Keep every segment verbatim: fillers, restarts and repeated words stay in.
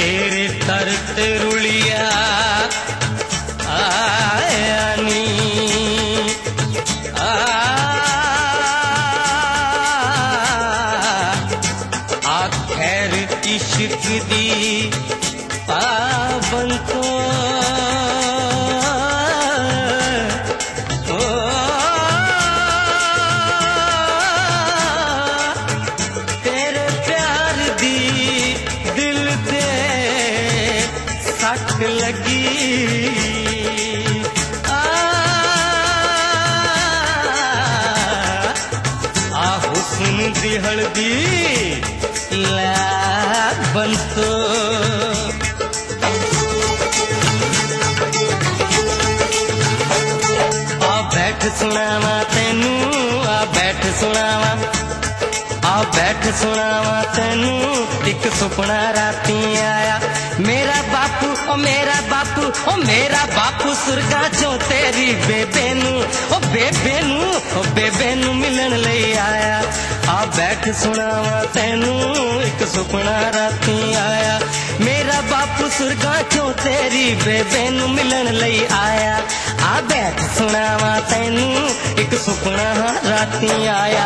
तेरे तर ते रुलिया आया नी आ खैर इश्क दी पाबंद तो तेरे प्यार दी दिल ते सट लगी आ हुस्न दी हल्दी बंतो आ बैठ सुनावा तेनू आ बैठ सुनावा आ बैठ सुनावा तेनू एक सुपना राती आया मेरा बापू ओ मेरा बापू ओ मेरा बापू सुरगा चो तेरी बेबे नू ओ बेबे नू ओ बेबे नू मिलन लई आया आ बैठ सुनावा तेनू एक सुपना राती आया मेरा बापू सुरगा चो तेरी बेबे नू मिलन लई आया आ बैठ सुनावा तेनू एक सुपना राती आया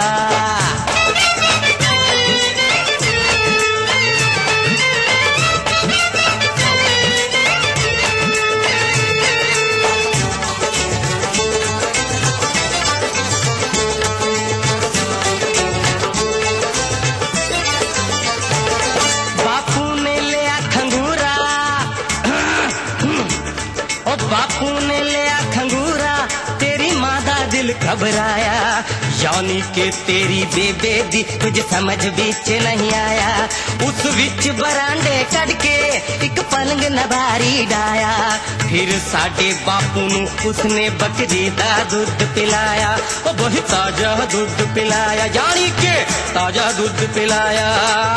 बापू ने लिया खंगूरा तेरी माँ दा दिल घबराया यानी के तेरी बेबे दी कुछ समझ बिच नहीं आया उस विच बरांडे कड़ के एक पलंग नभारी डाया फिर साडे बापू नू उसने बकरी दा दूध पिलाया ओ वही ताजा दूध पिलाया यानी के ताजा दूध पिलाया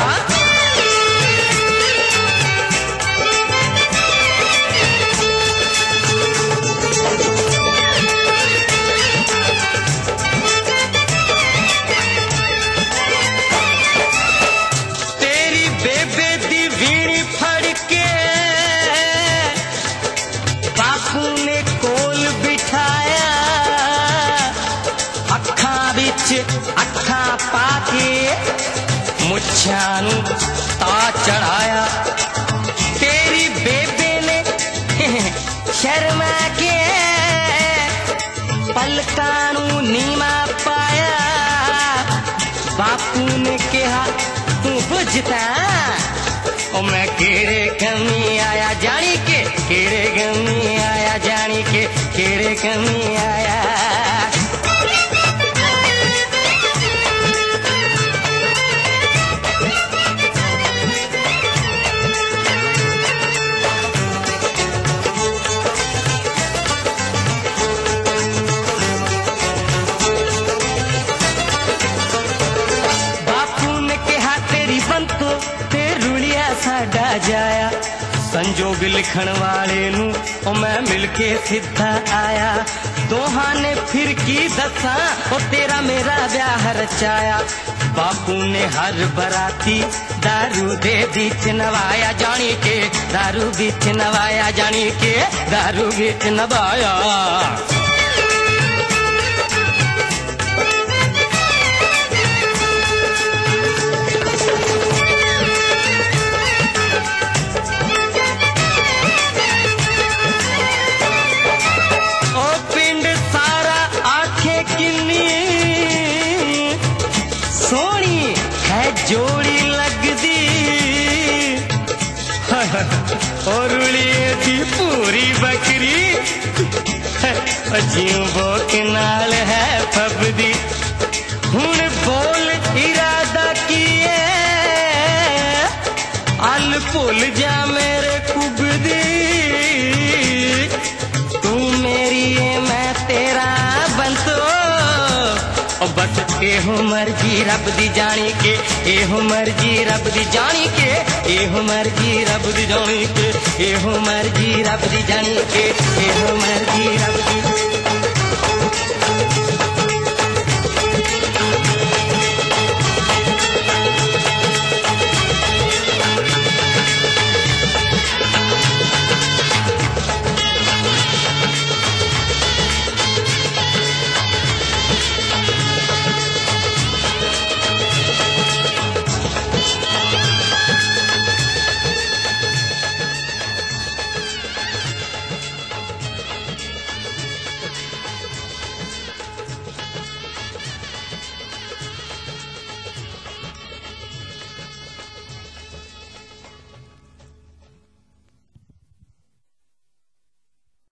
अखा पाके मुछानू ता चढ़ाया तेरी बेबे ने शर्मा के पलकानू नीमा पाया बापू ने कहा तू बुझता ओ मैं केड़े कमी आया जानी के केड़े कमी आया जानी के केड़े कमी आया साडा जाया संजोग लिखण वाले नू ओ मैं मिलके सीधा आया दोहां ने फिर की दसा ओ तेरा मेरा ब्याह रचाया बापू ने हर बराती दारू दे बीच नवाया जानी के दारू बीच नवाया जानी के दारू बीच नवाया जोड़ी लगदी और थी पूरी बकरी जियों बोक नाल है फबदी हुण बोल इरादा किए अल भुल जा मेरे कुबदी तू मेरी है मैं तेरा बंतो बस एहो मर्जी रब दी जानी के एहो मर्जी रब दी जानी के एहो मर्जी रब दी जानी के एहो मर्जी रब दी जानी के एहो मर्जी रब दी